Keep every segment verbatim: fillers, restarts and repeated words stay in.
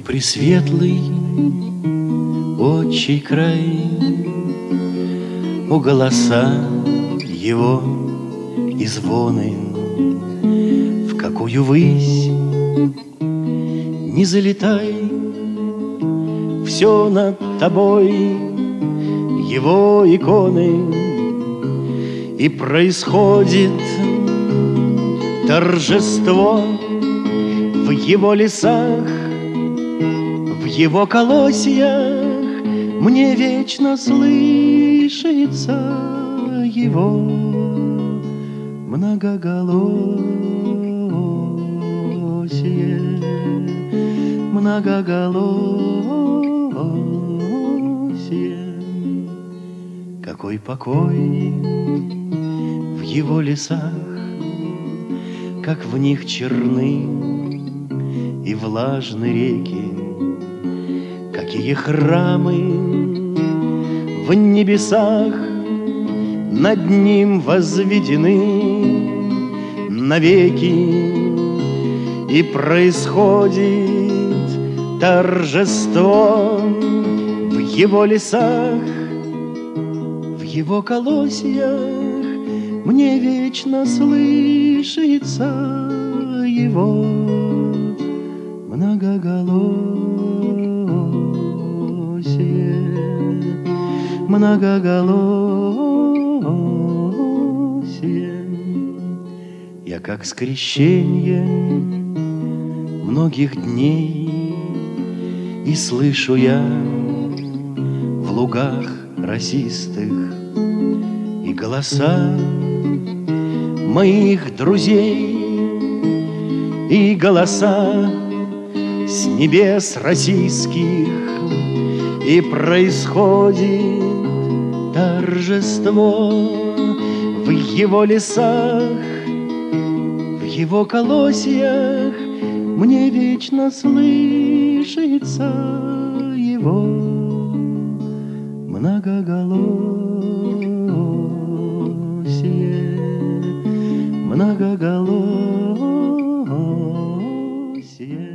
Пресветлый отчий край, у голоса его и звоны, в какую высь не залетай, все над тобой его иконы, и происходит торжество в его лесах, в его колосьях. Мне вечно слышится его многоголосие, многоголосие. Какой покой в его лесах, как в них черны и влажны реки, какие храмы в небесах над ним возведены навеки, и происходит торжество в его лесах, в его колосьях. Мне вечно слышится его многоголосие, многоголосие. Я как скрещение многих дней, и слышу я в лугах росистых и голоса моих друзей, и голоса с небес российских, и происходит торжество в его лесах, в его колосьях. Мне вечно слышится его многоголосие, многоголосие.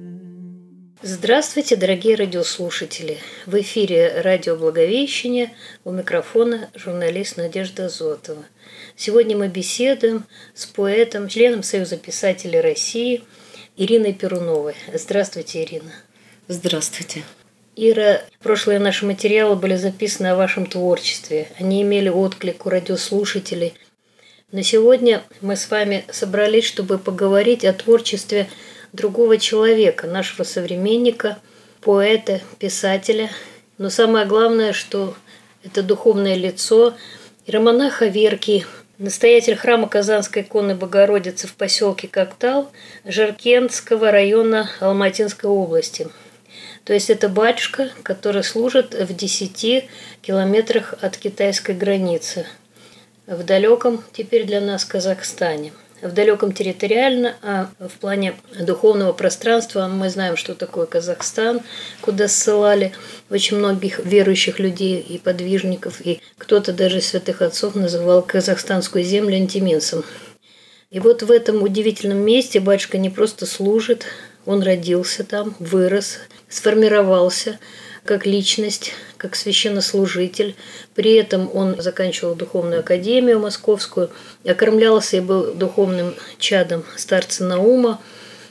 Здравствуйте, дорогие радиослушатели! В эфире радио «Благовещение», у микрофона журналист Надежда Азотова. Сегодня мы беседуем с поэтом, членом Союза писателей России Ириной Перуновой. Здравствуйте, Ирина. Здравствуйте. Ира, прошлые наши материалы были записаны о вашем творчестве. Они имели отклик у радиослушателей. Но сегодня мы с вами собрались, чтобы поговорить о творчестве другого человека, нашего современника, поэта, писателя. Но самое главное, что это духовное лицо иеромонаха Верки, настоятель храма Казанской иконы Богородицы в поселке Коктал Жаркентского района Алматинской области. То есть это батюшка, который служит в десяти километрах от китайской границы, в далеком теперь для нас Казахстане. В далеком территориально, а в плане духовного пространства мы знаем, что такое Казахстан, куда ссылали очень многих верующих людей и подвижников, и кто-то даже святых отцов называл казахстанскую землю антиминсом. И вот в этом удивительном месте батюшка не просто служит, он родился там, вырос, сформировался как личность, как священнослужитель. При этом он заканчивал духовную академию московскую, окормлялся и был духовным чадом старца Наума.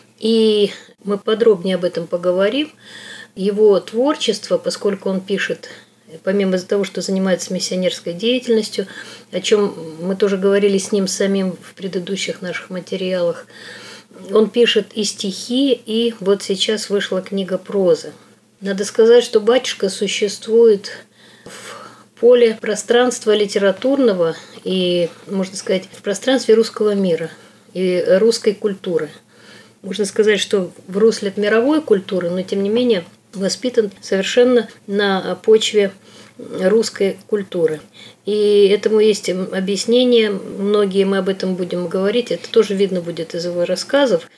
И мы подробнее об этом поговорим. Его творчество, поскольку он пишет, помимо того, что занимается миссионерской деятельностью, о чем мы тоже говорили с ним самим в предыдущих наших материалах, он пишет и стихи, и вот сейчас вышла книга прозы. Надо сказать, что батюшка существует в поле пространства литературного и, можно сказать, в пространстве русского мира и русской культуры. Можно сказать, что в русле мировой культуры, но тем не менее воспитан совершенно на почве русской культуры. И этому есть объяснение, многие мы об этом будем говорить, это тоже видно будет из его рассказов.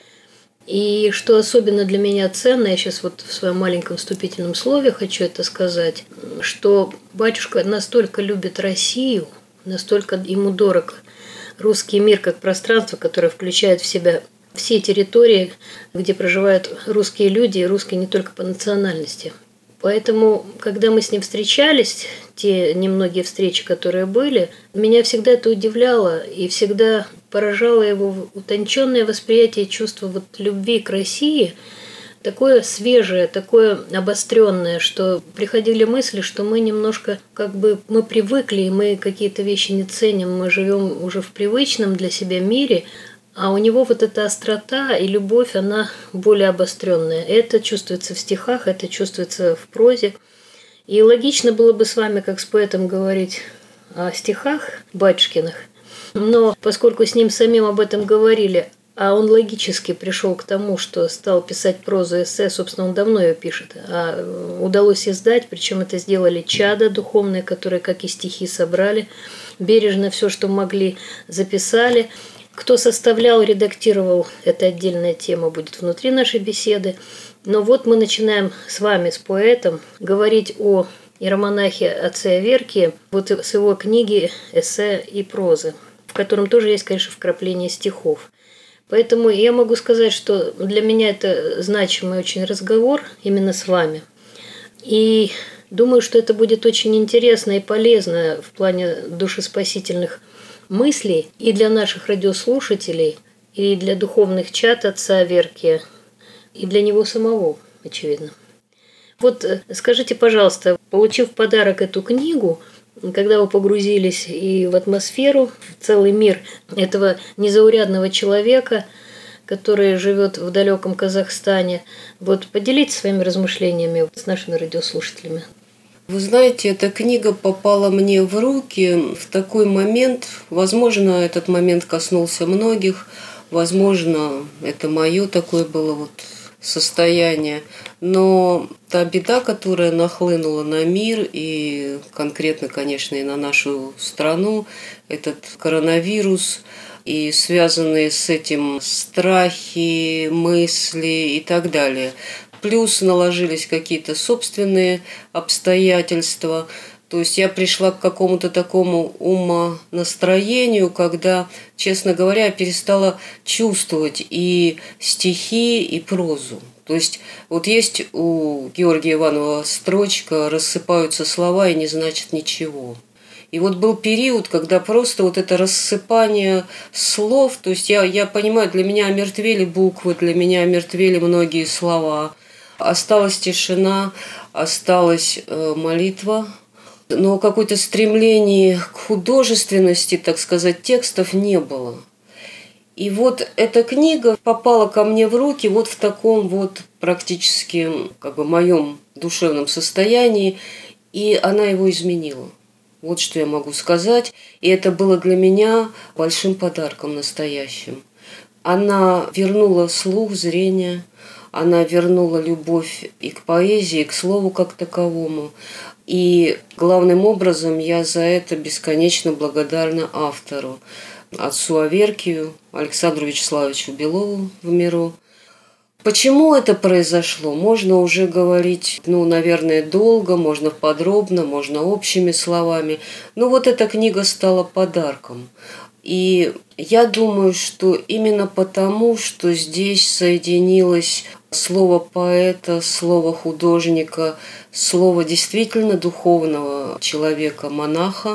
И что особенно для меня ценно, я сейчас вот в своем маленьком вступительном слове хочу это сказать, что батюшка настолько любит Россию, настолько ему дорог русский мир как пространство, которое включает в себя все территории, где проживают русские люди, и русские не только по национальности. Поэтому, когда мы с ним встречались, те немногие встречи, которые были, меня всегда это удивляло и всегда поражало его утонченное восприятие чувства вот любви к России, такое свежее, такое обостренное, что приходили мысли, что мы немножко как бы мы привыкли, и мы какие-то вещи не ценим, мы живем уже в привычном для себя мире, а у него вот эта острота и любовь, она более обостренная. Это чувствуется в стихах, это чувствуется в прозе. И логично было бы с вами, как с поэтом, говорить о стихах Батюшкиных. Но поскольку с ним самим об этом говорили, а он логически пришел к тому, что стал писать прозу, эссе, собственно, он давно ее пишет, а удалось издать, причем это сделали чада духовные, которые, как и стихи, собрали, бережно все, что могли, записали. Кто составлял, редактировал, это отдельная тема будет внутри нашей беседы. Но вот мы начинаем с вами, с поэтом, говорить о иеромонахе отце Аверкии, вот с его книги эссе и прозы, в котором тоже есть, конечно, вкрапление стихов. Поэтому я могу сказать, что для меня это значимый очень разговор именно с вами. И думаю, что это будет очень интересно и полезно в плане душеспасительных мыслей и для наших радиослушателей, и для духовных чад отца Аверкия, и для него самого, очевидно. Вот скажите, пожалуйста, получив в подарок эту книгу, когда вы погрузились и в атмосферу, в целый мир этого незаурядного человека, который живет в далеком Казахстане, вот поделитесь своими размышлениями с нашими радиослушателями. Вы знаете, эта книга попала мне в руки в такой момент, возможно, этот момент коснулся многих, возможно, это мое такое было вот состояние, но та беда, которая нахлынула на мир и конкретно, конечно, и на нашу страну, этот коронавирус и связанные с этим страхи, мысли и так далее. Плюс наложились какие-то собственные обстоятельства. То есть я пришла к какому-то такому умонастроению, когда, честно говоря, я перестала чувствовать и стихи, и прозу. То есть вот есть у Георгия Иванова строчка «рассыпаются слова и не значит ничего». И вот был период, когда просто вот это рассыпание слов, то есть я, я понимаю, для меня омертвели буквы, для меня омертвели многие слова. Осталась тишина, осталась э, молитва, но какое-то стремление к художественности, так сказать, текстов не было. И вот эта книга попала ко мне в руки вот в таком вот практически как бы моем душевном состоянии, и она его изменила. Вот что я могу сказать. И это было для меня большим подарком настоящим. Она вернула слух, зрение, она вернула любовь и к поэзии, и к слову как таковому. И главным образом я за это бесконечно благодарна автору, отцу Аверкию, Александру Вячеславовичу Белову в миру. Почему это произошло? Можно уже говорить, ну, наверное, долго, можно подробно, можно общими словами. Но вот эта книга стала подарком. И я думаю, что именно потому, что здесь соединилось слово поэта, слово художника, слово действительно духовного человека, монаха,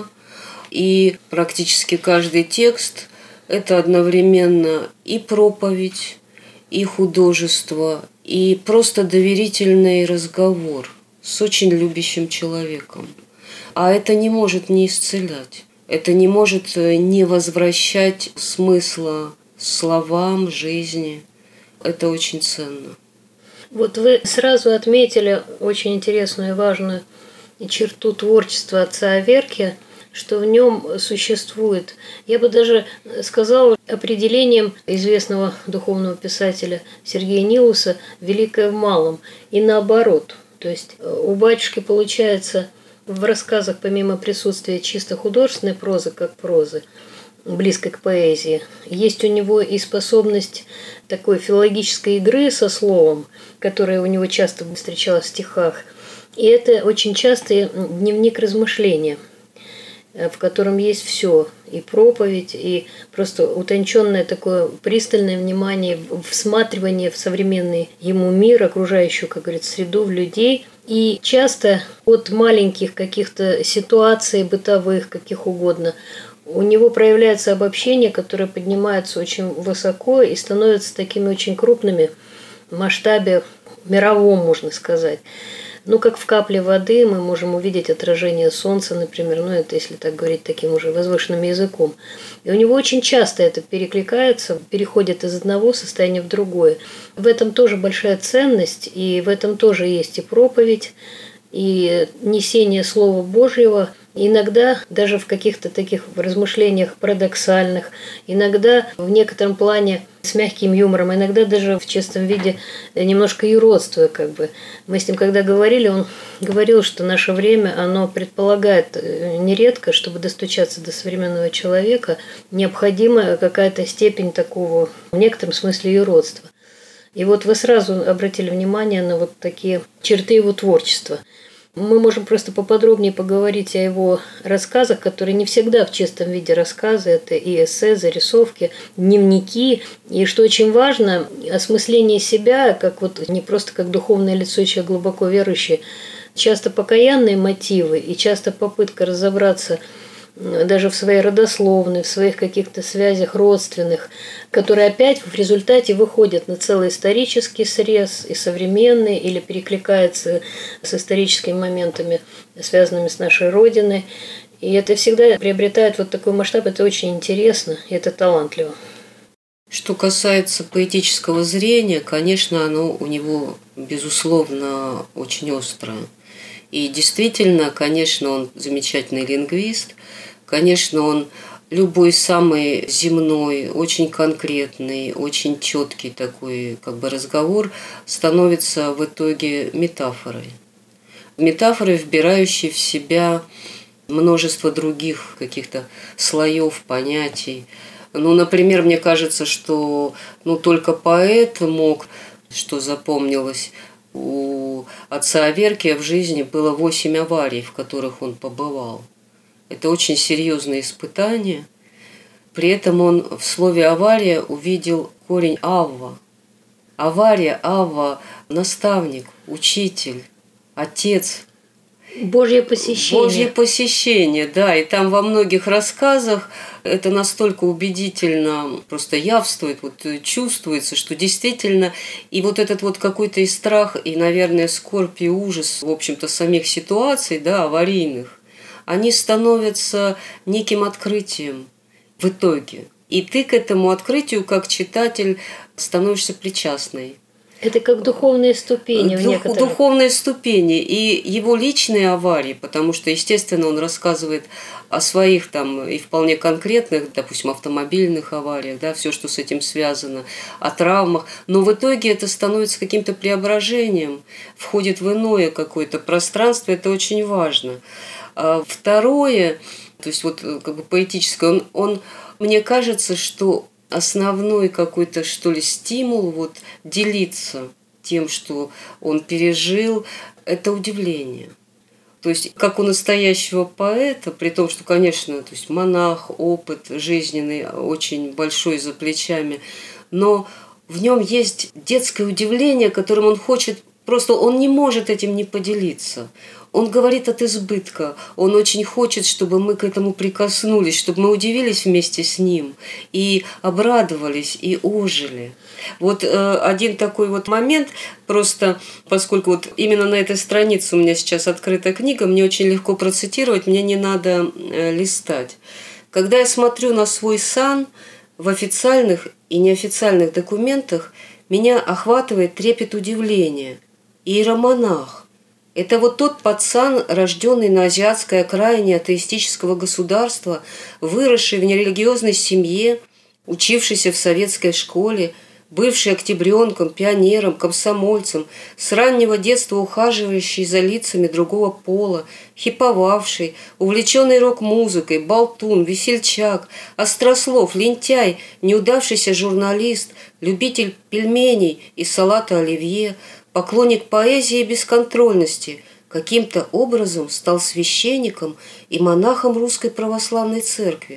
и практически каждый текст – это одновременно и проповедь, и художество, и просто доверительный разговор с очень любящим человеком. А это не может не исцелять. Это не может не возвращать смысла словам, жизни. Это очень ценно. Вот вы сразу отметили очень интересную и важную черту творчества отца Аверкия, что в нем существует, я бы даже сказала, определением известного духовного писателя Сергея Нилуса «великое в малом» и наоборот. То есть у батюшки получается в рассказах, помимо присутствия чисто художественной прозы, как прозы, близкой к поэзии, есть у него и способность такой филологической игры со словом, которая у него часто встречалась в стихах. И это очень часто дневник размышления, в котором есть все. и проповедь, и просто утонченное такое пристальное внимание, всматривание в современный ему мир, окружающую, как говорится, среду, в людей. И часто от маленьких каких-то ситуаций бытовых, каких угодно, у него проявляется обобщение, которое поднимается очень высоко и становится такими очень крупными в масштабе мировом, можно сказать. Ну, как в капле воды мы можем увидеть отражение солнца, например, ну, это если так говорить таким уже возвышенным языком. И у него очень часто это перекликается, переходит из одного состояния в другое. В этом тоже большая ценность, и в этом тоже есть и проповедь, и несение Слова Божьего. Иногда даже в каких-то таких размышлениях парадоксальных, иногда в некотором плане с мягким юмором, иногда даже в чистом виде немножко юродствуя, как бы. Мы с ним когда говорили, он говорил, что наше время, оно предполагает нередко, чтобы достучаться до современного человека, необходима какая-то степень такого, в некотором смысле, юродства. И вот вы сразу обратили внимание на вот такие черты его творчества. Мы можем просто поподробнее поговорить о его рассказах, которые не всегда в чистом виде рассказы. Это и эссе, зарисовки, дневники. И что очень важно, осмысление себя, как вот не просто как духовное лицо человека глубоко верующий, часто покаянные мотивы и часто попытка разобраться даже в своей родословной, в своих каких-то связях родственных, которые опять в результате выходят на целый исторический срез и современный, или перекликаются с историческими моментами, связанными с нашей Родиной. И это всегда приобретает вот такой масштаб, это очень интересно, и это талантливо. Что касается поэтического зрения, конечно, оно у него, безусловно, очень острое. И действительно, конечно, он замечательный лингвист, конечно, он любой самый земной, очень конкретный, очень четкий такой как бы разговор становится в итоге метафорой. Метафорой, вбирающей в себя множество других каких-то слоев, понятий. Ну, например, мне кажется, что ну, только поэт мог, что запомнилось, у отца Аверкия в жизни было восемь аварий, в которых он побывал. Это очень серьезное испытание. При этом он в слове «авария» увидел корень «авва». Авария, авва – наставник, учитель, отец. Божье посещение. Божье посещение, да. И там во многих рассказах это настолько убедительно просто явствует, вот чувствуется, что действительно и вот этот вот какой-то и страх, и, наверное, скорбь и ужас, в общем-то, самих ситуаций, да, аварийных, они становятся неким открытием в итоге. И ты к этому открытию, как читатель, становишься причастной. Это как духовные ступени в Дух, некоторых. Духовные ступени. И его личные аварии, потому что, естественно, он рассказывает о своих там и вполне конкретных, допустим, автомобильных авариях, да, все, что с этим связано, о травмах. Но в итоге это становится каким-то преображением, входит в иное какое-то пространство, это очень важно. А второе, то есть вот как бы поэтическое, он, он, мне кажется, что основной какой-то, что ли, стимул вот, делиться тем, что он пережил, это удивление. То есть, как у настоящего поэта, при том, что, конечно, то есть монах, опыт жизненный очень большой за плечами, но в нем есть детское удивление, которым он хочет, просто он не может этим не поделиться. Он говорит от избытка. Он очень хочет, чтобы мы к этому прикоснулись, чтобы мы удивились вместе с ним и обрадовались, и ожили. Вот э, один такой вот момент, просто поскольку вот именно на этой странице у меня сейчас открыта книга, мне очень легко процитировать, мне не надо э, листать. Когда я смотрю на свой сан в официальных и неофициальных документах, меня охватывает трепет удивления. Иеромонах. Это вот тот пацан, рожденный на азиатской окраине атеистического государства, выросший в нерелигиозной семье, учившийся в советской школе, бывший октябренком, пионером, комсомольцем, с раннего детства ухаживающий за лицами другого пола, хиповавший, увлеченный рок-музыкой, болтун, весельчак, острослов, лентяй, неудавшийся журналист, любитель пельменей и салата оливье, поклонник поэзии и бесконтрольности, каким-то образом стал священником и монахом Русской Православной Церкви.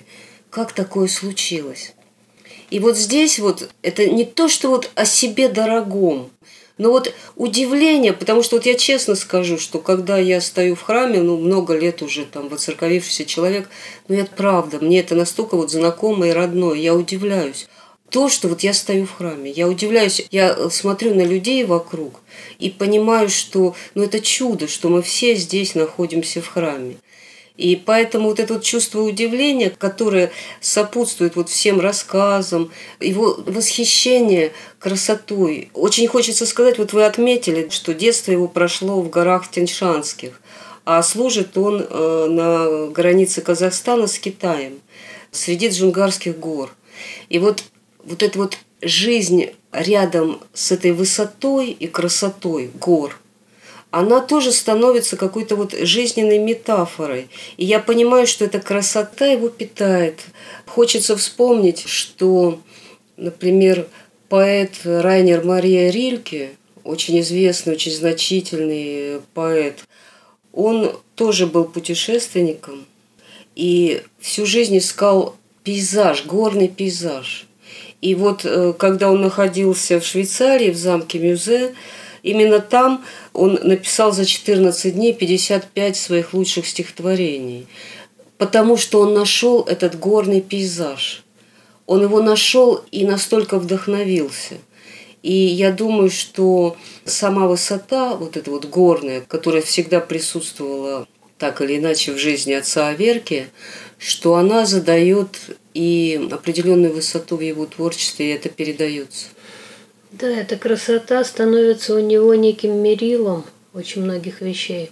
как такое случилось. И вот здесь вот это не то, что вот о себе дорогом, но вот удивление, потому что вот я честно скажу, что когда я стою в храме, ну, много лет уже там воцерковившийся человек, ну, это правда, мне это настолько вот знакомо и родное, я удивляюсь. То, что вот я стою в храме, я удивляюсь, я смотрю на людей вокруг и понимаю, что, ну, это чудо, что мы все здесь находимся в храме. И поэтому вот это вот чувство удивления, которое сопутствует вот всем рассказам, его восхищение красотой. Очень хочется сказать, вот вы отметили, что детство его прошло в горах Тянь-Шанских, а служит он на границе Казахстана с Китаем, среди Джунгарских гор. И вот, вот эта вот жизнь рядом с этой высотой и красотой гор, она тоже становится какой-то вот жизненной метафорой. И я понимаю, что эта красота его питает. Хочется вспомнить, что, например, поэт Райнер Мария Рильке, очень известный, очень значительный поэт, он тоже был путешественником и всю жизнь искал пейзаж, горный пейзаж. И вот когда он находился в Швейцарии, в замке Мюзе, именно там он написал за четырнадцать дней пятьдесят пять своих лучших стихотворений, потому что он нашел этот горный пейзаж. Он его нашел и настолько вдохновился. И я думаю, что сама высота, вот эта вот горная, которая всегда присутствовала так или иначе в жизни отца Аверки, что она задает и определенную высоту в его творчестве, и это передается. Да, эта красота становится у него неким мерилом очень многих вещей.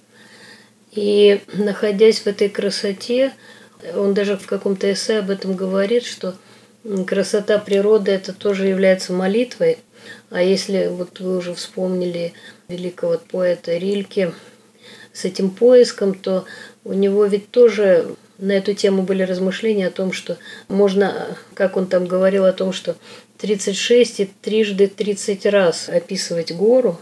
И находясь в этой красоте, он даже в каком-то эссе об этом говорит, что красота природы это тоже является молитвой. А если вот вы уже вспомнили великого поэта Рильке с этим поиском, то у него ведь тоже на эту тему были размышления о том, что можно, как он там говорил о том, что тридцать шесть и трижды тридцать раз описывать гору,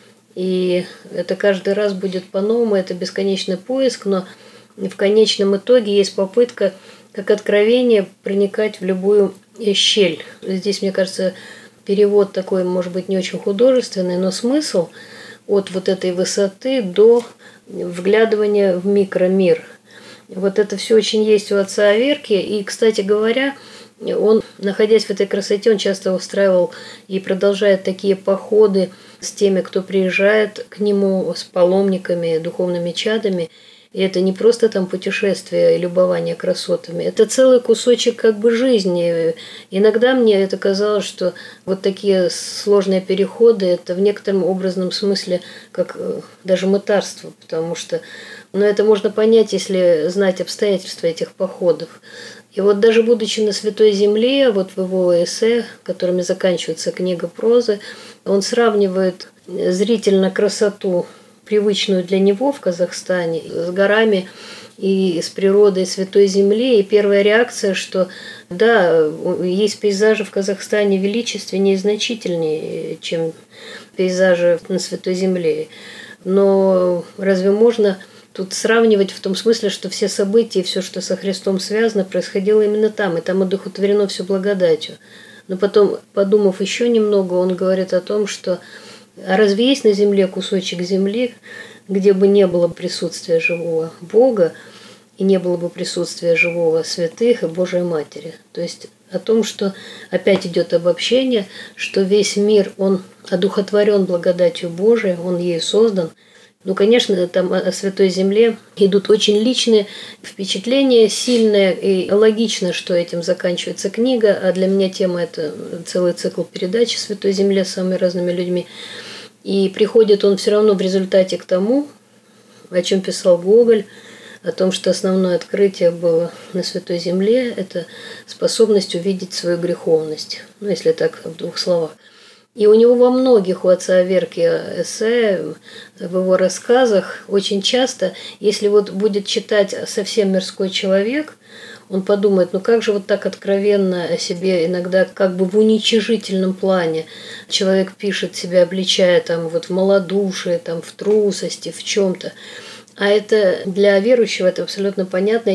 и это каждый раз будет по-новому, это бесконечный поиск, но в конечном итоге есть попытка, как откровение, проникать в любую щель. Здесь, мне кажется, перевод такой, может быть, не очень художественный, но смысл от вот этой высоты до вглядывания в микромир. Вот это все очень есть у отца Аверки. И, кстати говоря, он, находясь в этой красоте, он часто устраивал и продолжает такие походы с теми, кто приезжает к нему, с паломниками, духовными чадами. И это не просто там путешествие и любование красотами, это целый кусочек как бы жизни. Иногда мне это казалось, что вот такие сложные переходы, это в некотором образном смысле как даже мытарство, потому что, ну, это можно понять, если знать обстоятельства этих походов. И вот даже будучи на Святой Земле, вот в его эссе, которыми заканчивается книга прозы, он сравнивает зрительно красоту, привычную для него в Казахстане, с горами и с природой Святой Земли. И первая реакция, что да, есть пейзажи в Казахстане величественнее и значительнее, чем пейзажи на Святой Земле. Но разве можно тут сравнивать в том смысле, что все события и все, что со Христом связано, происходило именно там, и там одухотворено все благодатью. Но потом, подумав еще немного, он говорит о том, что а разве есть на земле кусочек земли, где бы не было присутствия живого Бога и не было бы присутствия живого святых и Божией Матери? То есть о том, что опять идет обобщение, что весь мир, он одухотворен благодатью Божией, он ею создан. Ну, конечно, там о Святой Земле идут очень личные впечатления, сильные, и логично, что этим заканчивается книга, а для меня тема – это целый цикл передач о Святой Земле с самыми разными людьми. И приходит он все равно в результате к тому, о чем писал Гоголь, о том, что основное открытие было на Святой Земле – это способность увидеть свою греховность, ну, если так в двух словах. И у него во многих, у отца Аверки эссе, в его рассказах очень часто, если вот будет читать совсем мирской человек, он подумает, ну как же вот так откровенно о себе иногда как бы в уничижительном плане человек пишет себя, обличая там вот в малодушии, там в трусости, в чем-то. А это для верующего это абсолютно понятно, идет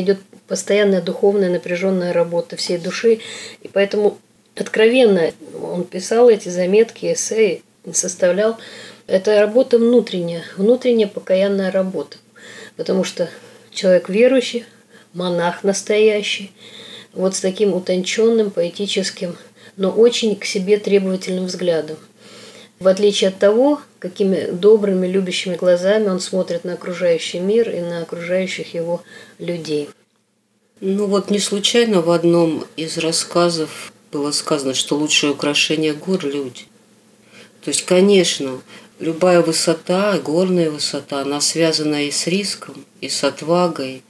постоянная духовная напряженная работа всей души. И поэтому откровенно он писал эти заметки, эссе, составлял. Это работа внутренняя, внутренняя покаянная работа. Потому что человек верующий, монах настоящий, вот с таким утонченным, поэтическим, но очень к себе требовательным взглядом. В отличие от того, какими добрыми, любящими глазами он смотрит на окружающий мир и на окружающих его людей. Ну вот не случайно в одном из рассказов было сказано, что лучшее украшение гор – люди. То есть, конечно, любая высота, горная высота, она связана и с риском, и с отвагой,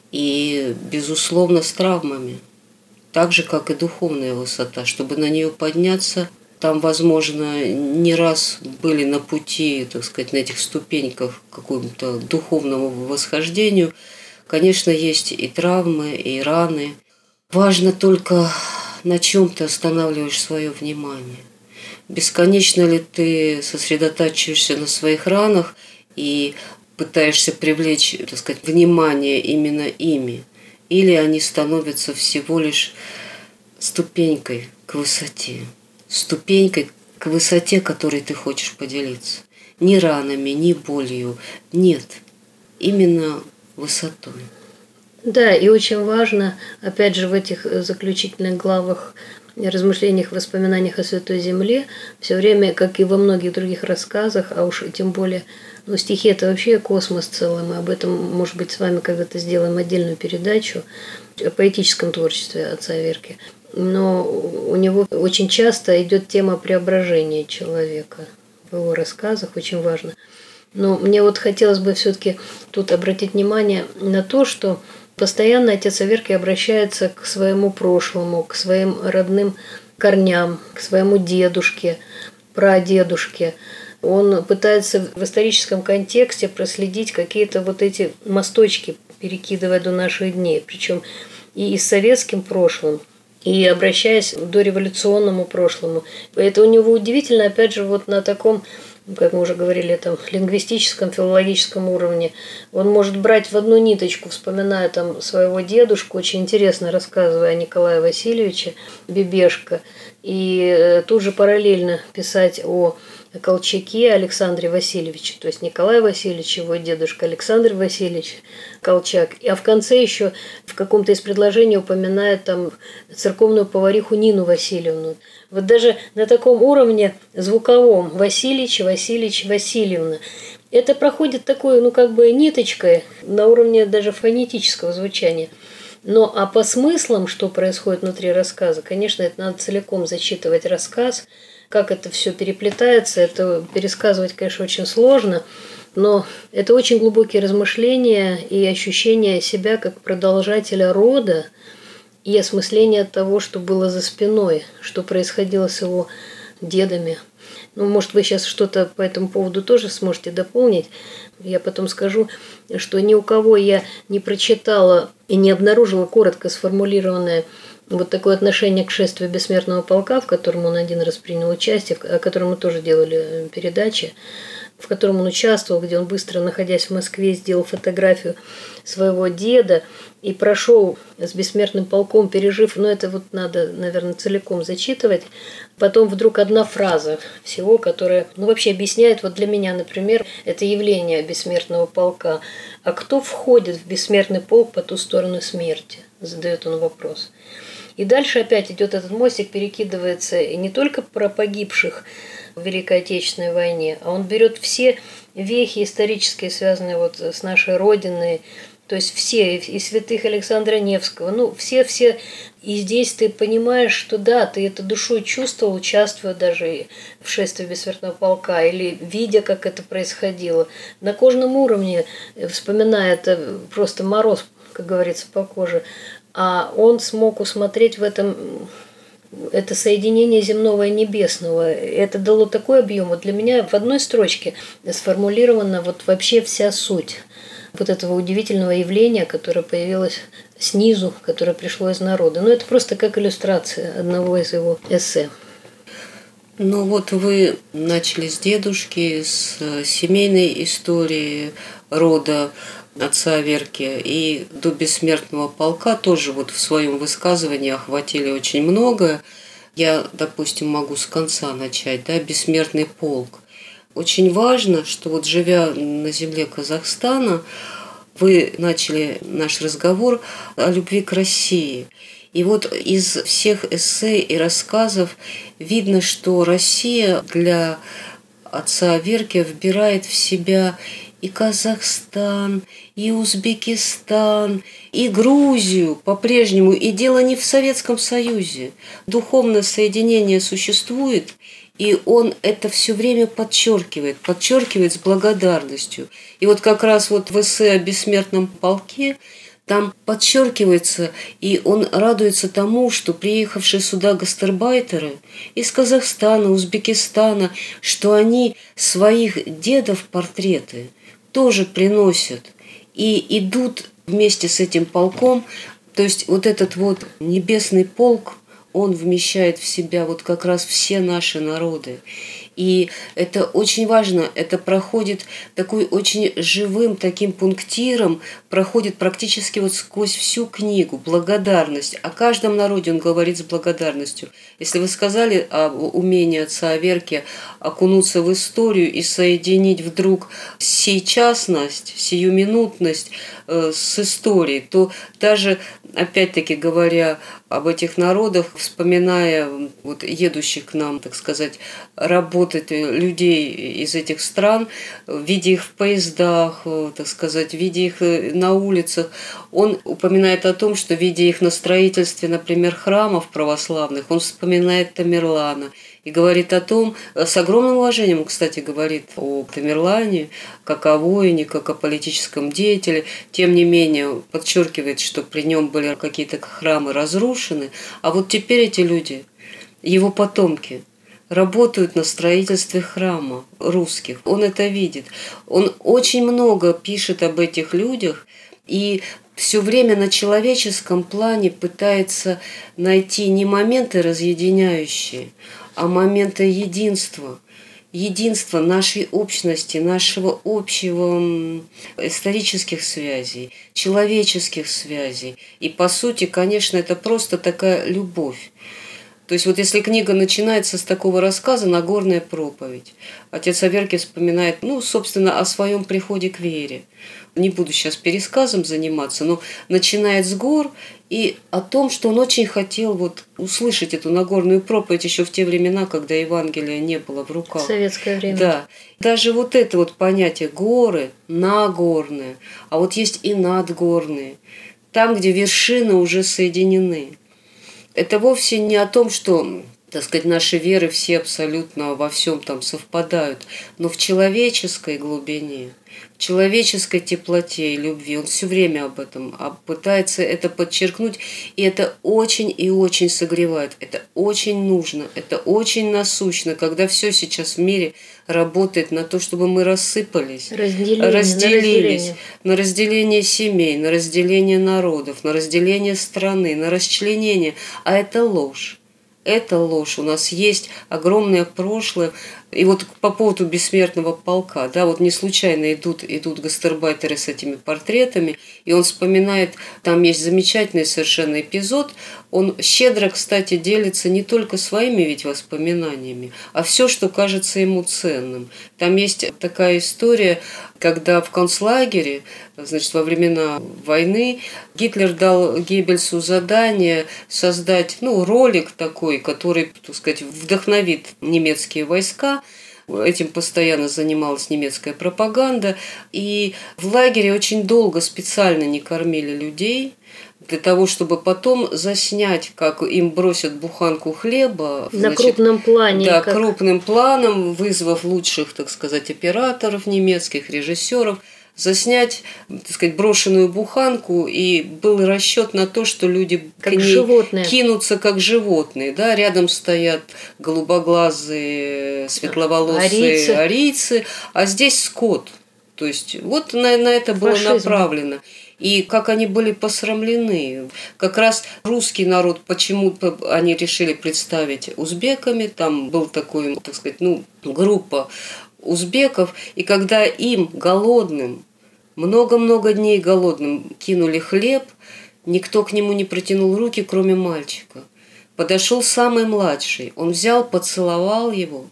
и, безусловно, с травмами. Так же, как и духовная высота. Чтобы на нее подняться, там, возможно, не раз были на пути, так сказать, на этих ступеньках к какому-то духовному восхождению. Конечно, есть и травмы, и раны. Важно только, на чем ты останавливаешь свое внимание. Бесконечно ли ты сосредотачиваешься на своих ранах и пытаешься привлечь, так сказать, внимание именно ими? Или они становятся всего лишь ступенькой к высоте? Ступенькой к высоте, которой ты хочешь поделиться. Ни ранами, ни болью. Нет. Именно высотой. Да, и очень важно, опять же, в этих заключительных главах, размышлениях, воспоминаниях о Святой Земле, все время, как и во многих других рассказах, а уж тем более, ну, стихи – это вообще космос целый, мы об этом, может быть, с вами когда-то сделаем отдельную передачу о поэтическом творчестве отца Верки. Но у него очень часто идет тема преображения человека в его рассказах, очень важно. Но мне вот хотелось бы все-таки тут обратить внимание на то, что постоянно отец Аверкий обращается к своему прошлому, к своим родным корням, к своему дедушке, прадедушке. Он пытается в историческом контексте проследить какие-то вот эти мосточки, перекидывая до наших дней, причем и с советским прошлым, и обращаясь к дореволюционному прошлому. Это у него удивительно, опять же, вот на таком, как мы уже говорили, там, лингвистическом, филологическом уровне. Он может брать в одну ниточку, вспоминая там своего дедушку, очень интересно рассказывая о Николае Васильевиче Бебешко, и тут же параллельно писать о Колчаке Александре Васильевиче, то есть Николай Васильевич, его дедушка Александр Васильевич Колчак. А в конце еще в каком-то из предложений упоминает там церковную повариху Нину Васильевну. Вот даже на таком уровне звуковом Васильевич, Васильевич, Васильевна. Это проходит такой, ну как бы ниточкой на уровне даже фонетического звучания. Но а по смыслам, что происходит внутри рассказа, конечно, это надо целиком зачитывать рассказ. Как это все переплетается, это пересказывать, конечно, очень сложно, но это очень глубокие размышления и ощущение себя как продолжателя рода и осмысление того, что было за спиной, что происходило с его дедами. Ну, может, вы сейчас что-то по этому поводу тоже сможете дополнить. Я потом скажу, что ни у кого я не прочитала и не обнаружила коротко сформулированное вот такое отношение к шествию Бессмертного полка, в котором он один раз принял участие, о котором мы тоже делали передачи, в котором он участвовал, где он быстро, находясь в Москве, сделал фотографию своего деда и прошел с Бессмертным полком, пережив, ну это вот надо, наверное, целиком зачитывать. Потом вдруг одна фраза всего, которая, ну вообще объясняет, вот для меня, например, это явление Бессмертного полка. А кто входит в Бессмертный полк по ту сторону смерти? Задает он вопрос. И дальше опять идет этот мостик, перекидывается и не только про погибших в Великой Отечественной войне, а он берет все вехи исторические, связанные вот с нашей Родиной, то есть все, и святых Александра Невского, ну все-все, и здесь ты понимаешь, что да, ты это душой чувствовал, участвуя даже в шествии Бессмертного полка, или видя, как это происходило, на кожном уровне, вспоминая это, просто мороз, как говорится, по коже. А он смог усмотреть в этом это соединение земного и небесного. Это дало такой объем. Вот для меня в одной строчке сформулирована вот вообще вся суть вот этого удивительного явления, которое появилось снизу, которое пришло из народа. Ну, это просто как иллюстрация одного из его эссе. Ну вот вы начали с дедушки, с семейной истории рода. отца Аверки и до «Бессмертного полка» тоже вот в своем высказывании охватили очень многое. Я, допустим, могу с конца начать, да, «Бессмертный полк». Очень важно, что вот живя на земле Казахстана, вы начали наш разговор о любви к России. И вот из всех эссе и рассказов видно, что Россия для отца Аверки вбирает в себя и Казахстан, и Узбекистан, и Грузию по-прежнему. И дело не в Советском Союзе. Духовное соединение существует, и он это все время подчеркивает, подчеркивает с благодарностью. И вот как раз вот в эссе о «Бессмертном полке» там подчеркивается, и он радуется тому, что приехавшие сюда гастарбайтеры из Казахстана, Узбекистана, что они своих дедов портреты тоже приносят и идут вместе с этим полком. То есть вот этот вот небесный полк, он вмещает в себя вот как раз все наши народы. И это очень важно, это проходит такой очень живым таким пунктиром, проходит практически вот сквозь всю книгу, благодарность. О каждом народе он говорит с благодарностью. Если вы сказали о умении отца Аверки окунуться в историю и соединить вдруг сейчасность, сиюминутность э, с историей, то даже, опять-таки говоря об этих народах, вспоминая вот едущих к нам, так сказать, работать людей из этих стран, видя их в поездах, так сказать, видя их на улицах, он упоминает о том, что видя их на строительстве, например, храмов православных, он вспоминает Тамерлана и говорит о том, с огромным уважением, кстати, говорит о Тамерлане, как о воине, как о политическом деятеле, тем не менее подчеркивает, что при нем были какие-то храмы разрушены, а вот теперь эти люди, его потомки, работают на строительстве храма русских. Он это видит. Он очень много пишет об этих людях и все время на человеческом плане пытается найти не моменты разъединяющие, а моменты единства. Единства нашей общности, нашего общего исторических связей, человеческих связей. И по сути, конечно, это просто такая любовь. То есть вот если книга начинается с такого рассказа «Нагорная проповедь», отец Аверки вспоминает, ну, собственно, о своем приходе к вере. Не буду сейчас пересказом заниматься, но начинает с гор и о том, что он очень хотел вот услышать эту Нагорную проповедь еще в те времена, когда Евангелия не было в руках. Советское время. Да. Даже вот это вот понятие горы, нагорные, а вот есть и надгорные, там, где вершины уже соединены. Это вовсе не о том, что, так сказать, наши веры все абсолютно во всем там совпадают, но в человеческой глубине, в человеческой теплоте и любви он все время об этом пытается это подчеркнуть, и это очень и очень согревает, это очень нужно, это очень насущно, когда все сейчас в мире работает на то, чтобы мы рассыпались, Разделение, разделились, на разделение. на разделение семей, на разделение народов, на разделение страны, на расчленение. А это ложь. Это ложь. У нас есть огромное прошлое. И вот по поводу «Бессмертного полка», да, вот не случайно идут, идут гастарбайтеры с этими портретами, и он вспоминает, там есть замечательный совершенно эпизод, он щедро, кстати, делится не только своими ведь воспоминаниями, а все, что кажется ему ценным. Там есть такая история, когда в концлагере, значит, во времена войны, Гитлер дал Геббельсу задание создать, ну, ролик такой, который, так сказать, вдохновит немецкие войска. Этим постоянно занималась немецкая пропаганда. И в лагере очень долго специально не кормили людей, для того, чтобы потом заснять, как им бросят буханку хлеба. На значит, крупном плане. Да, как... крупным планом, вызвав лучших, так сказать, операторов немецких, режиссеров, заснять, так сказать, брошенную буханку, и был расчет на то, что люди как к ней животные. кинутся как животные. Да? Рядом стоят голубоглазые, светловолосые арийцы. арийцы, а здесь скот. То есть вот на, на это было Фашизм. направлено. И как они были посрамлены. Как раз русский народ, почему-то они решили представить узбеками. Там был такой, так сказать, ну, группа узбеков. И когда им, голодным, Много-много дней голодным кинули хлеб, никто к нему не протянул руки, кроме мальчика. Подошел самый младший, он взял, поцеловал его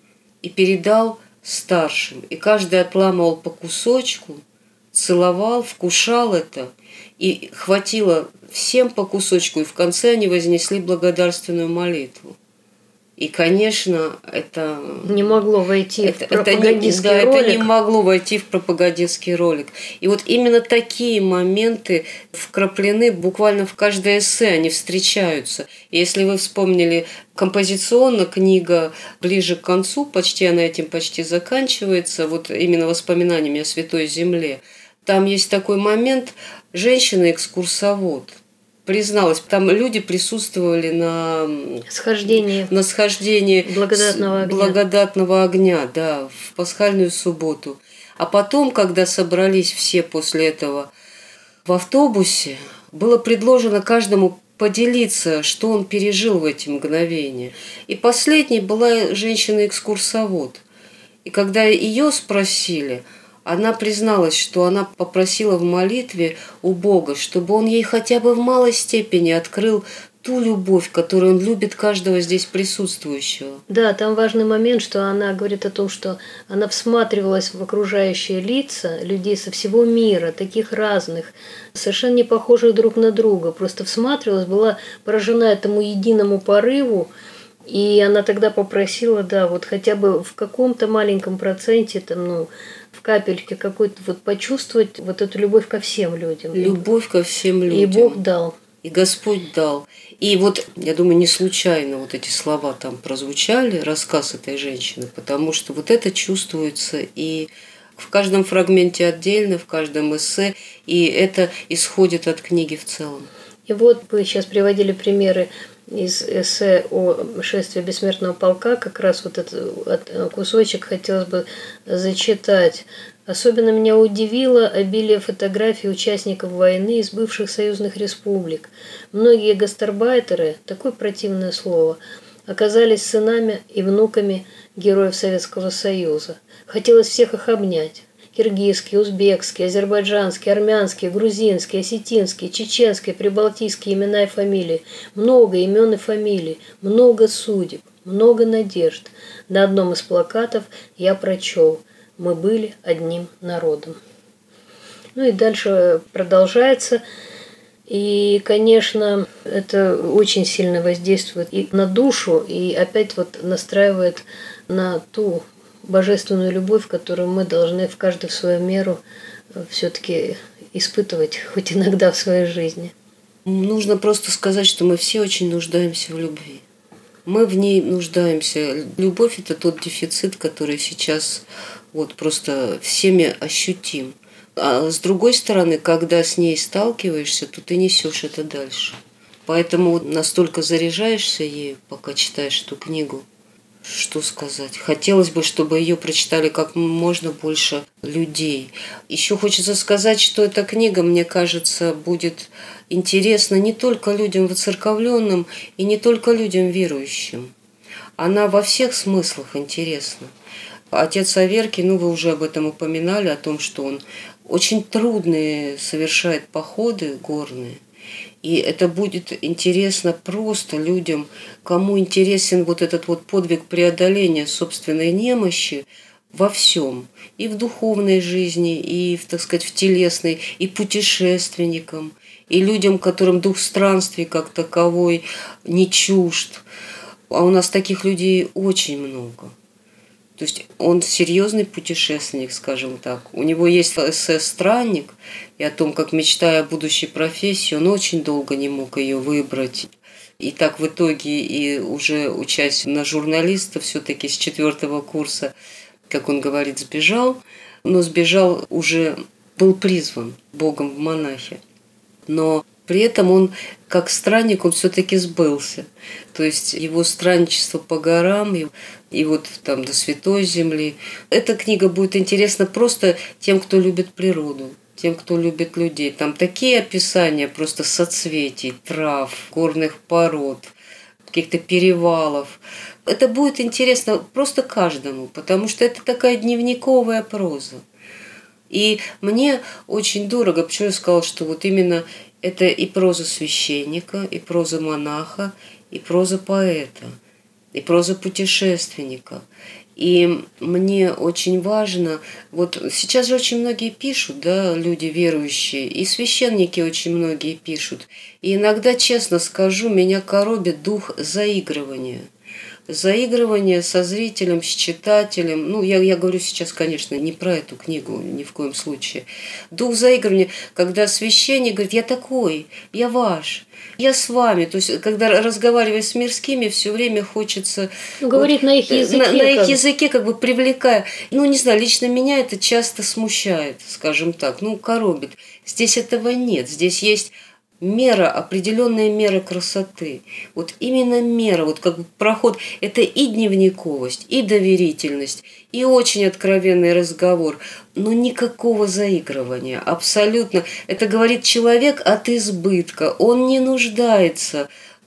и передал старшим. И каждый отламывал по кусочку, целовал, вкушал это, и хватило всем по кусочку, и в конце они вознесли благодарственную молитву. И, конечно, это... Не могло войти это, в пропагандистский это не, да, ролик. это не могло войти в пропагандистский ролик. И вот именно такие моменты вкраплены буквально в каждое эссе, они встречаются. И если вы вспомнили композиционно, книга ближе к концу, почти она этим почти заканчивается, вот именно воспоминаниями о Святой Земле, там есть такой момент, женщина-экскурсовод призналась, там люди присутствовали на схождении, на схождении благодатного огня. благодатного огня, да, в пасхальную субботу. А потом, когда собрались все после этого в автобусе, было предложено каждому поделиться, что он пережил в эти мгновения. И последней была женщина-экскурсовод. И когда ее спросили, она призналась, что она попросила в молитве у Бога, чтобы Он ей хотя бы в малой степени открыл ту любовь, которую Он любит каждого здесь присутствующего. Да, там важный момент, что она говорит о том, что она всматривалась в окружающие лица людей со всего мира, таких разных, совершенно не похожих друг на друга, просто всматривалась, была поражена этому единому порыву, и она тогда попросила, да, вот хотя бы в каком-то маленьком проценте, там, ну, в капельке какой-то вот почувствовать вот эту любовь ко всем людям. Любовь ко всем людям. И Бог дал. И Господь дал. И вот, я думаю, не случайно вот эти слова там прозвучали, рассказ этой женщины, потому что вот это чувствуется и в каждом фрагменте отдельно, в каждом эссе, и это исходит от книги в целом. И вот вы сейчас приводили примеры из эссе о шествии бессмертного полка, как раз вот этот кусочек хотелось бы зачитать. Особенно меня удивило обилие фотографий участников войны из бывших союзных республик. Многие гастарбайтеры, такое противное слово, оказались сынами и внуками героев Советского Союза. Хотелось всех их обнять. Киргизские, узбекские, азербайджанские, армянские, грузинские, осетинские, чеченские, прибалтийские имена и фамилии. Много имен и фамилий, много судеб, много надежд. На одном из плакатов я прочел: «Мы были одним народом». Ну и дальше продолжается. И, конечно, это очень сильно воздействует и на душу, и опять вот настраивает на ту божественную любовь, которую мы должны в каждую свою меру все-таки испытывать, хоть иногда в своей жизни. Нужно просто сказать, что мы все очень нуждаемся в любви. Мы в ней нуждаемся. Любовь – это тот дефицит, который сейчас вот просто всеми ощутим. А с другой стороны, когда с ней сталкиваешься, то ты несешь это дальше. Поэтому вот настолько заряжаешься ею, пока читаешь эту книгу. Что сказать? Хотелось бы, чтобы ее прочитали как можно больше людей. Еще хочется сказать, что эта книга, мне кажется, будет интересна не только людям воцерковленным и не только людям верующим. Она во всех смыслах интересна. Отец Аверкий, ну вы уже об этом упоминали, о том, что он очень трудные совершает походы горные. И это будет интересно просто людям, кому интересен вот этот вот подвиг преодоления собственной немощи во всем. И в духовной жизни, и, в, так сказать, в телесной, и путешественникам, и людям, которым дух странствий как таковой не чужд. А у нас таких людей очень много. То есть он серьезный путешественник, скажем так. У него есть эссе «Странник», и о том, как, мечтая о будущей профессии, он очень долго не мог ее выбрать. И так в итоге, и уже учась на журналиста, все-таки с четвертого курса, как он говорит, сбежал. Но сбежал уже, был призван Богом в монахи. Но при этом он, как странник, он все-таки сбылся. То есть его странничество по горам, и, и вот там до Святой Земли. Эта книга будет интересна просто тем, кто любит природу, тем, кто любит людей. Там такие описания просто соцветий, трав, горных пород, каких-то перевалов. Это будет интересно просто каждому, потому что это такая дневниковая проза. И мне очень дорого, почему я сказала, что вот именно это и проза священника, и проза монаха, и проза поэта, и проза путешественника. И мне очень важно, вот сейчас же очень многие пишут, да, люди верующие, и священники очень многие пишут. И иногда, честно скажу, меня коробит дух заигрывания. Заигрывание со зрителем, с читателем. Ну, я, я говорю сейчас, конечно, не про эту книгу, ни в коем случае. Дух заигрывания, когда священник говорит: я такой, я ваш, я с вами. То есть, когда разговаривая с мирскими, все время хочется... Ну, говорить вот, на их языке. На, на их языке, как бы привлекая. Ну, не знаю, лично меня это часто смущает, скажем так. Ну, коробит. Здесь этого нет. Здесь есть... мера, определенная мера красоты. Вот именно мера, вот как бы проход, это и дневниковость, и доверительность, и очень откровенный разговор, но никакого заигрывания, абсолютно. Это говорит человек от избытка, он не нуждается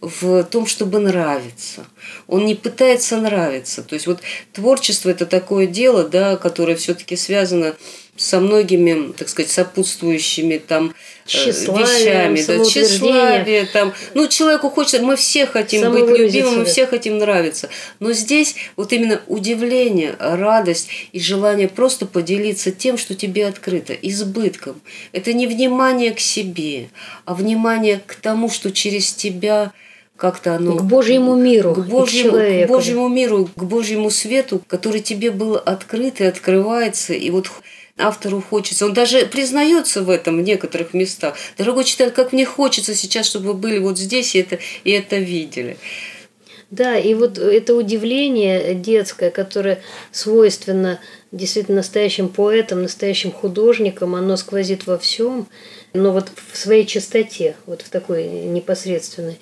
в том, чтобы нравиться. Он не пытается нравиться. То есть вот творчество – это такое дело, да, которое все-таки связано со многими, так сказать, сопутствующими там тщеславие, вещами, да, тщеславие, там, ну, человеку хочется, мы все хотим быть любимым, мы все хотим нравиться, но здесь вот именно удивление, радость и желание просто поделиться тем, что тебе открыто, избытком. Это не внимание к себе, а внимание к тому, что через тебя как-то оно... К Божьему миру, к Божьему, к Божьему миру, к Божьему свету, который тебе был открыт и открывается, и вот автору хочется, он даже признается в этом в некоторых местах. Дорогой читатель, как мне хочется сейчас, чтобы вы были вот здесь и это, и это видели. Да, и вот это удивление детское, которое свойственно действительно настоящим поэтам, настоящим художникам, оно сквозит во всем, но вот в своей чистоте, вот в такой непосредственной.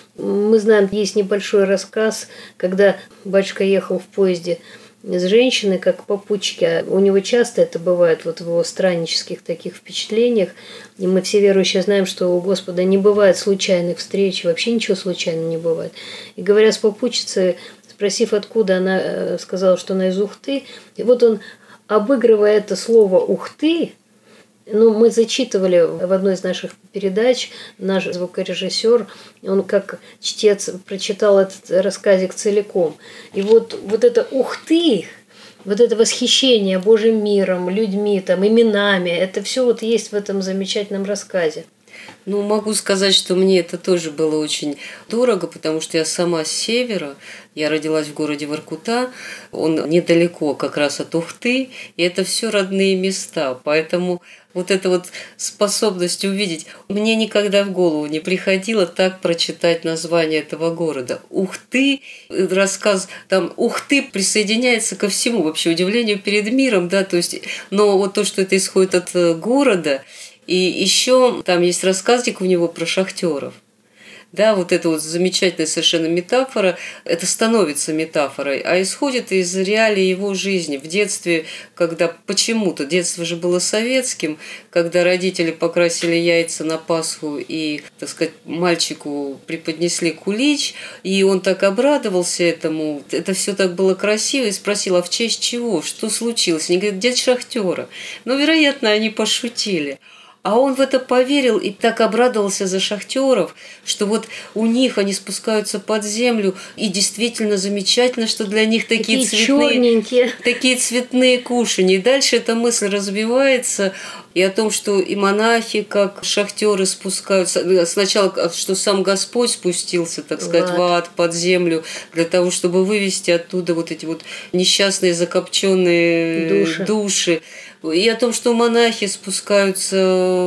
Мы знаем, есть небольшой рассказ, когда батюшка ехал в поезде с женщиной, как попутчики. У него часто это бывает вот в его страннических таких впечатлениях. И мы все верующие знаем, что у Господа не бывает случайных встреч, вообще ничего случайного не бывает. И говоря с попутчицей, спросив, откуда, она сказала, что она из Ухты. И вот он, обыгрывая это слово «Ухты», ну, мы зачитывали в одной из наших передач, наш звукорежиссер, он как чтец прочитал этот рассказик целиком. И вот, вот это «ух ты», вот это восхищение Божьим миром, людьми, там, именами, это все вот есть в этом замечательном рассказе. Ну, могу сказать, что мне это тоже было очень дорого, потому что я сама с севера, я родилась в городе Воркута, он недалеко как раз от Ухты, и это все родные места, поэтому вот эта вот способность увидеть, мне никогда в голову не приходило так прочитать название этого города. Ухты, рассказ, там Ухты присоединяется ко всему, вообще удивлению перед миром, да, то есть, но вот то, что это исходит от города. И еще там есть рассказик у него про шахтеров. Да, вот это вот замечательная совершенно метафора, это становится метафорой, а исходит из реалий его жизни. В детстве, когда почему-то, детство же было советским, когда родители покрасили яйца на Пасху и, так сказать, мальчику преподнесли кулич, и он так обрадовался этому, это все так было красиво, и спросил, а в честь чего, что случилось? Они говорят, дед шахтера. Ну, вероятно, они пошутили. А он в это поверил и так обрадовался за шахтеров, что вот у них они спускаются под землю, и действительно замечательно, что для них такие, такие цветные, черненькие. Такие цветные кушанья. И дальше эта мысль развивается и о том, что и монахи, как шахтеры, спускаются. Сначала, что сам Господь спустился, так сказать, в ад, под землю, для того, чтобы вывести оттуда вот эти вот несчастные закопченные души. души. И о том, что монахи спускаются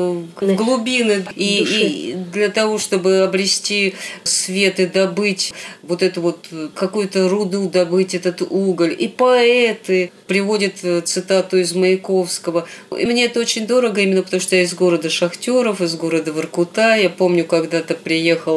в глубины и, и для того, чтобы обрести свет и добыть вот эту вот какую-то руду, добыть этот уголь. И поэты приводят цитату из Маяковского. И мне это очень дорого, именно потому что я из города шахтеров, из города Воркута. Я помню, когда-то приехал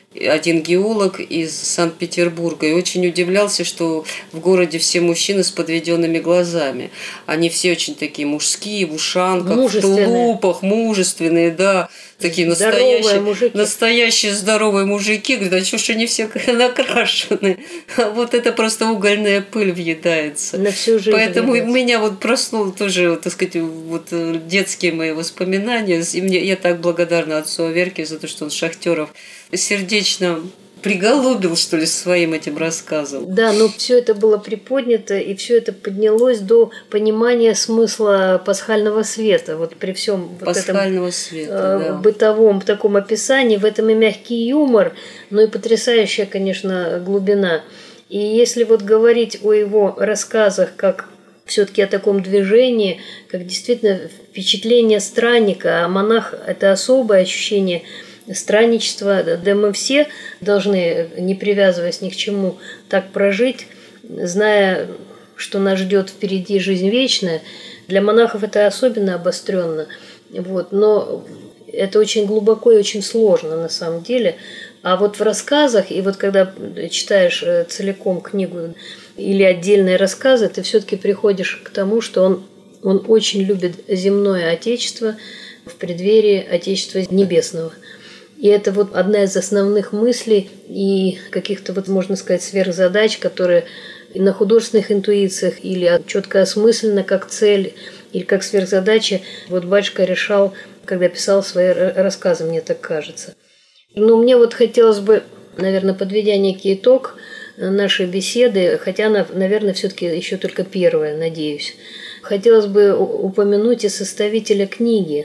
один геолог из Санкт-Петербурга, и очень удивлялся, что в городе все мужчины с подведенными глазами. Они все очень такие мужские, в ушанках, в тулупах, мужественные, да, такие настоящие, настоящие здоровые мужики. Говорят, а что ж они все накрашены? А вот это просто угольная пыль въедается. На всю жизнь. Поэтому у меня вот проснул тоже, так сказать, вот детские мои воспоминания. И мне, я так благодарна отцу Аверке за то, что он Шахтеров сердечно приголубил, что ли, своим этим рассказом. Да, но все это было приподнято, и все это поднялось до понимания смысла пасхального света. Вот при всем вот пасхального этом света, э, да. бытовом таком описании, в этом и мягкий юмор, но и потрясающая, конечно, глубина. И если вот говорить о его рассказах как все-таки о таком движении, как действительно впечатление странника, а монах – это особое ощущение странничества, да мы все должны, не привязываясь ни к чему, так прожить, зная, что нас ждет впереди жизнь вечная. Для монахов это особенно обостренно, вот, но это очень глубоко и очень сложно на самом деле. А вот в рассказах, и вот когда читаешь целиком книгу или отдельные рассказы, ты все-таки приходишь к тому, что он, он очень любит земное Отечество в преддверии Отечества Небесного. И это вот одна из основных мыслей и каких-то, вот можно сказать, сверхзадач, которые на художественных интуициях или четко осмысленно как цель или как сверхзадача вот батюшка решал, когда писал свои рассказы, мне так кажется. Но мне вот хотелось бы, наверное, подведя некий итог нашей беседы, хотя она, наверное, все-таки еще только первая, надеюсь, хотелось бы упомянуть и составителя книги,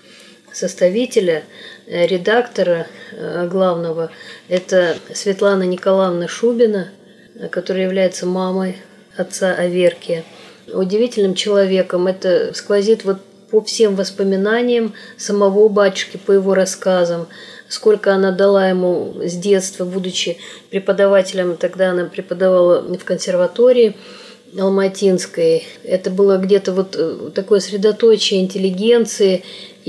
составителя, редактора главного, это Светлана Николаевна Шубина, которая является мамой отца Аверкия. Удивительным человеком, это сквозит вот по всем воспоминаниям самого батюшки, по его рассказам, сколько она дала ему с детства, будучи преподавателем, тогда она преподавала в консерватории алматинской. Это было где-то вот такое средоточие интеллигенции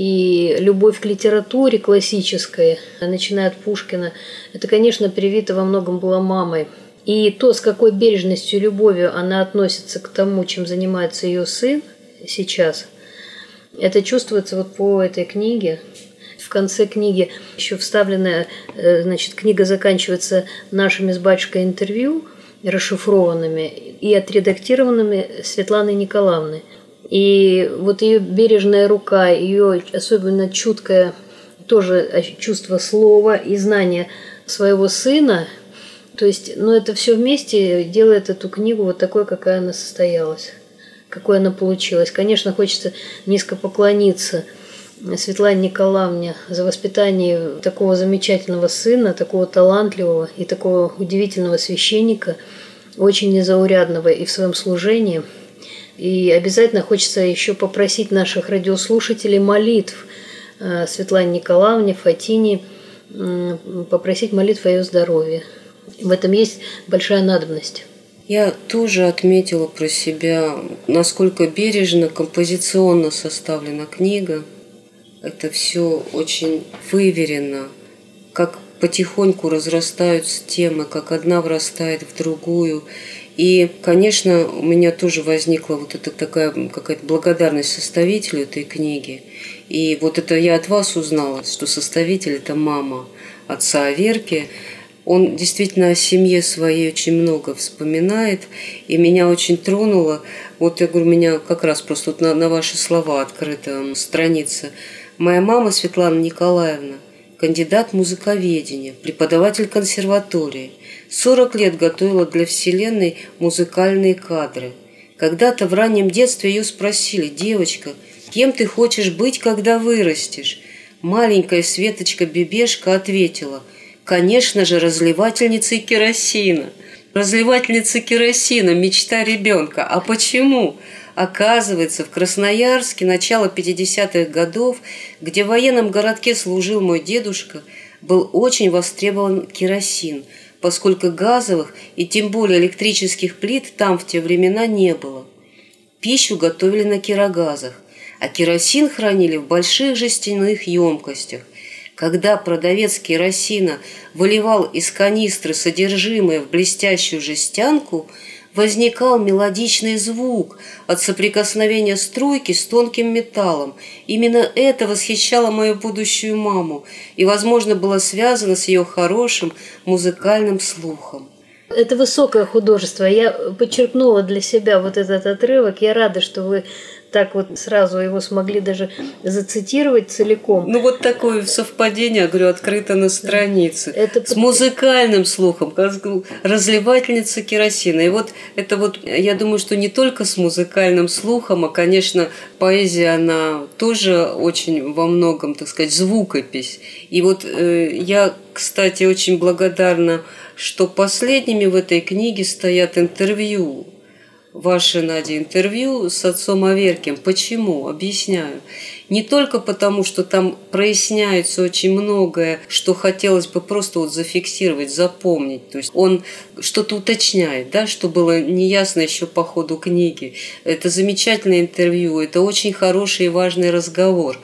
и любовь к литературе классической, начиная от Пушкина. Это, конечно, привито во многом было мамой. И то, с какой бережностью и любовью она относится к тому, чем занимается ее сын сейчас, это чувствуется вот по этой книге. В конце книги еще вставленная, значит, книга заканчивается нашими с батюшкой интервью, расшифрованными и отредактированными Светланой Николаевной. И вот ее бережная рука, ее особенно чуткое тоже чувство слова и знание своего сына, то есть, ну, это все вместе делает эту книгу вот такой, какая она состоялась, какой она получилась. Конечно, хочется низко поклониться Светлане Николаевне за воспитание такого замечательного сына, такого талантливого и такого удивительного священника, очень незаурядного и в своем служении. И обязательно хочется еще попросить наших радиослушателей молитв Светлане Николаевне, Фатине, попросить молитв о ее здоровье. В этом есть большая надобность. Я тоже отметила про себя, насколько бережно, композиционно составлена книга. Это все очень выверено, как потихоньку разрастаются темы, как одна врастает в другую. И, конечно, у меня тоже возникла вот эта такая какая-то благодарность составителю этой книги. И вот это я от вас узнала, что составитель – это мама отца Аверки. Он действительно о семье своей очень много вспоминает, и меня очень тронуло. Вот я говорю, у меня как раз просто вот на, на ваши слова открыта страница. Моя мама Светлана Николаевна, кандидат музыковедения, преподаватель консерватории, сорок лет готовила для Вселенной музыкальные кадры. Когда-то в раннем детстве ее спросили: «Девочка, кем ты хочешь быть, когда вырастешь?» Маленькая Светочка-бебешка ответила: «Конечно же, разливательницей керосина». Разливательница керосина – мечта ребенка. А почему? Оказывается, в Красноярске начало пятидесятых годов, где в военном городке служил мой дедушка, был очень востребован керосин, поскольку газовых и тем более электрических плит там в те времена не было. Пищу готовили на кирогазах, а керосин хранили в больших жестяных емкостях. Когда продавец керосина выливал из канистры содержимое в блестящую жестянку, возникал мелодичный звук от соприкосновения струйки с тонким металлом. Именно это восхищало мою будущую маму и, возможно, было связано с ее хорошим музыкальным слухом. Это высокое художество. Я подчеркнула для себя вот этот отрывок. Я рада, что вы так вот сразу его смогли даже зацитировать целиком. Ну вот такое совпадение, я говорю, открыто на странице. Это... С музыкальным слухом, как разливательница керосина. И вот это вот, я думаю, что не только с музыкальным слухом, а, конечно, поэзия, она тоже очень во многом, так сказать, звукопись. И вот э, я, кстати, очень благодарна, что последними в этой книге стоят интервью. Ваше, Надя, интервью с отцом Аверкием. Почему? Объясняю. Не только потому, что там проясняется очень многое, что хотелось бы просто вот зафиксировать, запомнить. То есть он что-то уточняет, да, что было неясно еще по ходу книги. Это замечательное интервью, это очень хороший и важный разговор.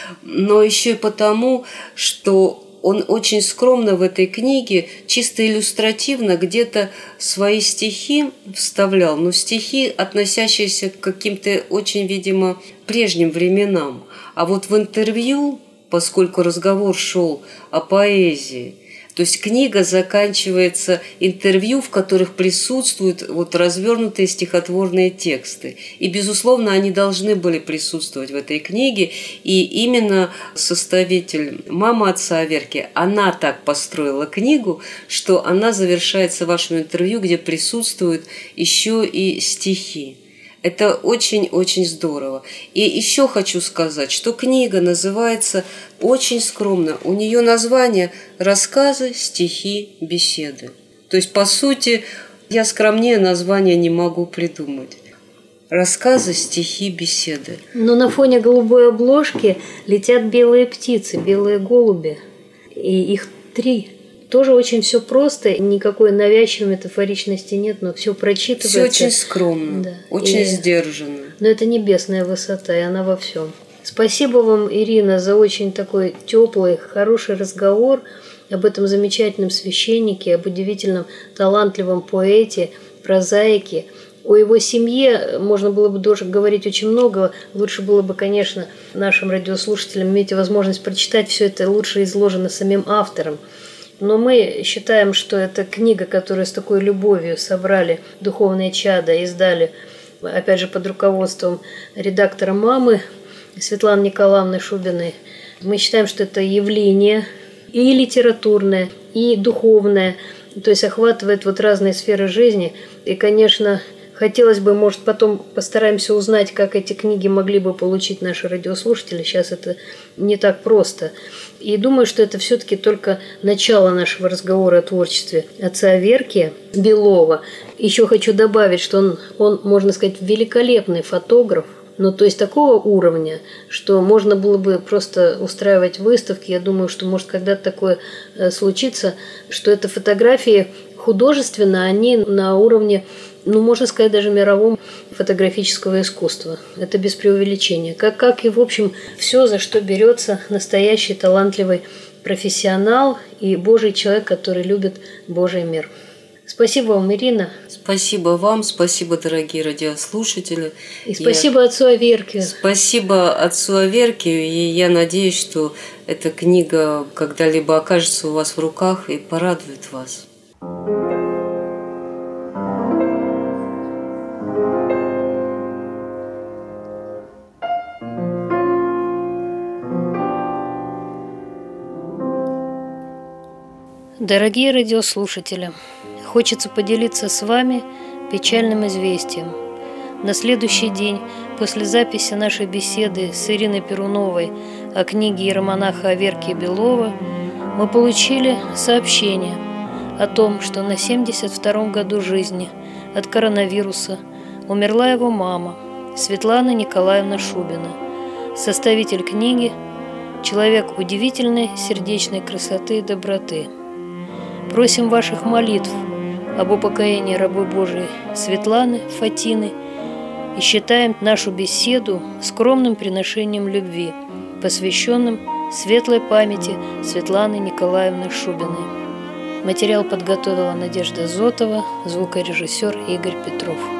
Но еще и потому, что он очень скромно в этой книге, чисто иллюстративно, где-то свои стихи вставлял, но стихи, относящиеся к каким-то очень, видимо, прежним временам. А вот в интервью, поскольку разговор шел о поэзии, то есть книга заканчивается интервью, в которых присутствуют вот развернутые стихотворные тексты. И, безусловно, они должны были присутствовать в этой книге. И именно составитель, мама отца Аверки, она так построила книгу, что она завершается вашим интервью, где присутствуют еще и стихи. Это очень-очень здорово. И еще хочу сказать, что книга называется очень скромно. У нее название «Рассказы, стихи, беседы». То есть, по сути, я скромнее названия не могу придумать. Рассказы, стихи, беседы. Но на фоне голубой обложки летят белые птицы, белые голуби. И их три. Тоже очень все просто, никакой навязчивой метафоричности нет, но все прочитывается. Все очень скромно, да. Очень и... сдержанно. Но это небесная высота, и она во всем. Спасибо вам, Ирина, за очень такой теплый, хороший разговор об этом замечательном священнике, об удивительном талантливом поэте, прозаике. О его семье можно было бы тоже говорить очень много. Лучше было бы, конечно, нашим радиослушателям иметь возможность прочитать все это, лучше изложено самим автором. Но мы считаем, что это книга, которую с такой любовью собрали духовные чада, издали, опять же, под руководством редактора «Мамы» Светланы Николаевны Шубиной. Мы считаем, что это явление и литературное, и духовное, то есть охватывает вот разные сферы жизни. И, конечно, хотелось бы, может, потом постараемся узнать, как эти книги могли бы получить наши радиослушатели. Сейчас это не так просто. И думаю, что это все-таки только начало нашего разговора о творчестве отца Аверкия Белова. Еще хочу добавить, что он, он, можно сказать, великолепный фотограф. Ну, то есть такого уровня, что можно было бы просто устраивать выставки. Я думаю, что может когда-то такое случится, что это фотографии художественно, они на уровне, ну, можно сказать, даже мировом фотографического искусства. Это без преувеличения. Как, как и, в общем, все, за что берется настоящий талантливый профессионал и Божий человек, который любит Божий мир. Спасибо вам, Ирина. Спасибо вам, спасибо, дорогие радиослушатели. И спасибо я... отцу Аверкию. Спасибо отцу Аверкию, и я надеюсь, что эта книга когда-либо окажется у вас в руках и порадует вас. Дорогие радиослушатели, хочется поделиться с вами печальным известием. На следующий день после записи нашей беседы с Ириной Перуновой о книге иеромонаха Аверкия Белова мы получили сообщение о том, что на семьдесят втором году жизни от коронавируса умерла его мама Светлана Николаевна Шубина, составитель книги «Человек удивительной сердечной красоты и доброты». Просим ваших молитв об упокоении рабы Божией Светланы Фатины и считаем нашу беседу скромным приношением любви, посвященным Светлой памяти Светланы Николаевны Шубиной. Материал подготовила Надежда Зотова, звукорежиссер Игорь Петров.